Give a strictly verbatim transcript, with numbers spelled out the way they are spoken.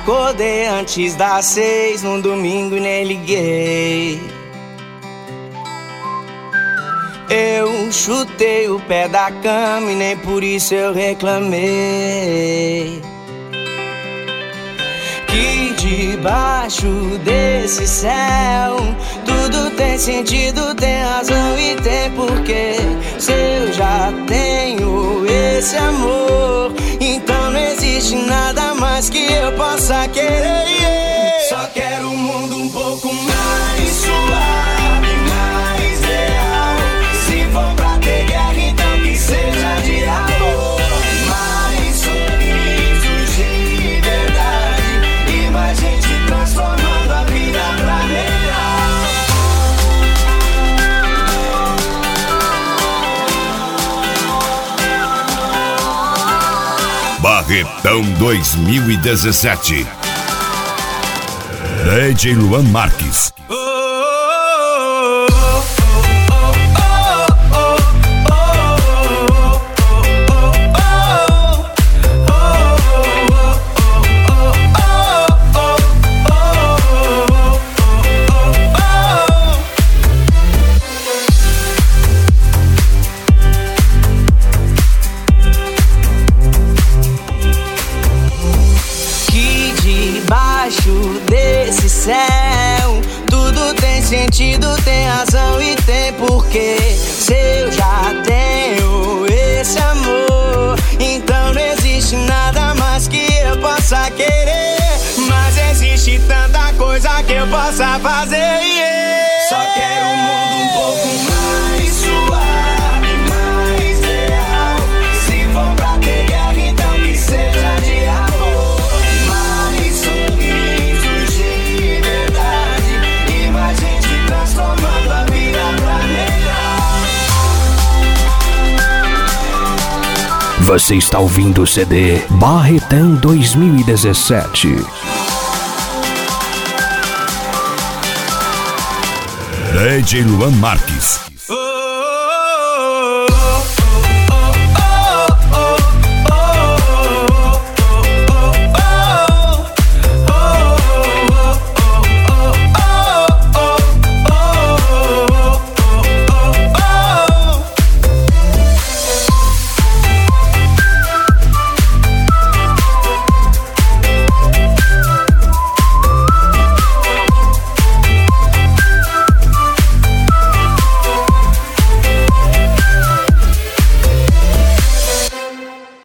Acordei antes das seis num domingo e nem liguei. Eu chutei o pé da cama e nem por isso eu reclamei. Que debaixo desse céu tudo tem sentido, tem razão e tem porquê. Se eu já tenho esse amor, então não existe nada mais que eu possa querer. Só quero um mundo um pouco mais suave, mais real. Se for pra ter guerra, então que seja de amor. Mais sorrisos de verdade e mais gente transformando a vida pra melhor. Barretão dois mil e dezessete. D J Luan Marques. Desse céu tudo tem sentido, tem razão e tem porquê. Se eu já tenho esse amor, então não existe nada mais que eu possa querer. Mas existe tanta coisa que eu possa fazer, yeah. Só quero um mundo um pouco mais suave, mais real. Se for pra ter guerra, então que seja de amor. Mais sorrisos de verdade e mais gente transformando a vida pra melhor. Você está ouvindo o C D Barretão dois mil e dezessete. D J Luan Marques.